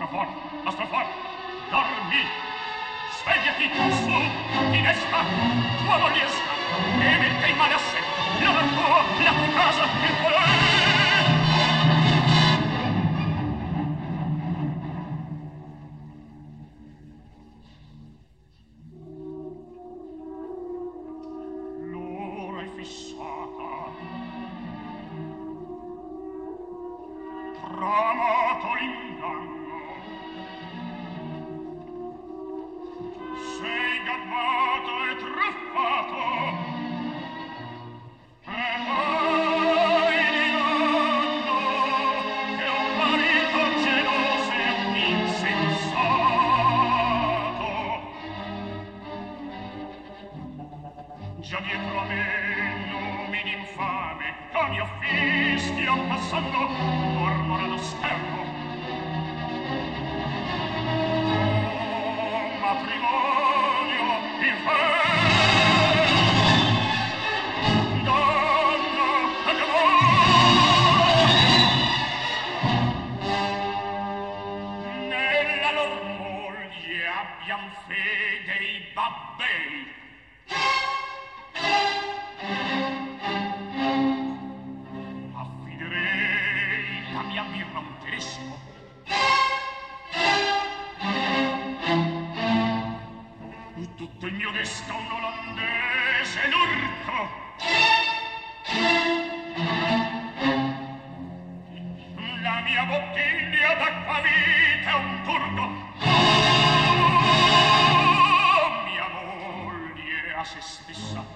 Astrofon, Astrofon, dormi! Svegliati, su, finestra, tua moglie sta, e mette in mano a sé, la tua casa, il tuo l'ora è fissata. Tramato l'inganno, sei gabbato e truffato, e poi l'inganno che un marito geloso e un insensato. Già dietro a me nomi d'infame, con io fischio passando, mormora lo sterno. Oh, matrimonio, inferno, donna e demonio. Nella lor moglie abbiam fede i babbei. Affiderei la mia birra a un tedesco. Tutto il mio desca un olandese l'urto. La mia bottiglia d'acquavite è un turco. Oh, mia moglie a se stessa.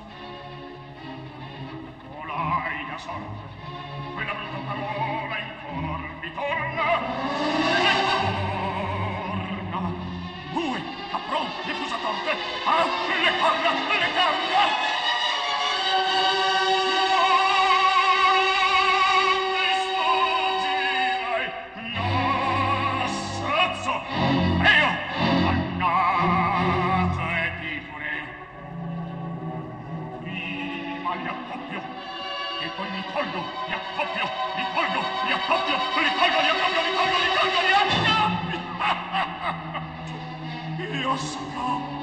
Colai la sorte, quella brutta parola in cor mi torna. Bue, capron, diffusatorte, ah, le corna, le corna! Non mi sfuggirai, no, assazzo, io, dannato e picure. Prima li accoppio, e poi mi colgo, li accoppio, li colgo, li accoppio, li colgo, li accoppio, li colgo, li colgo, li accoppio! Io scappo!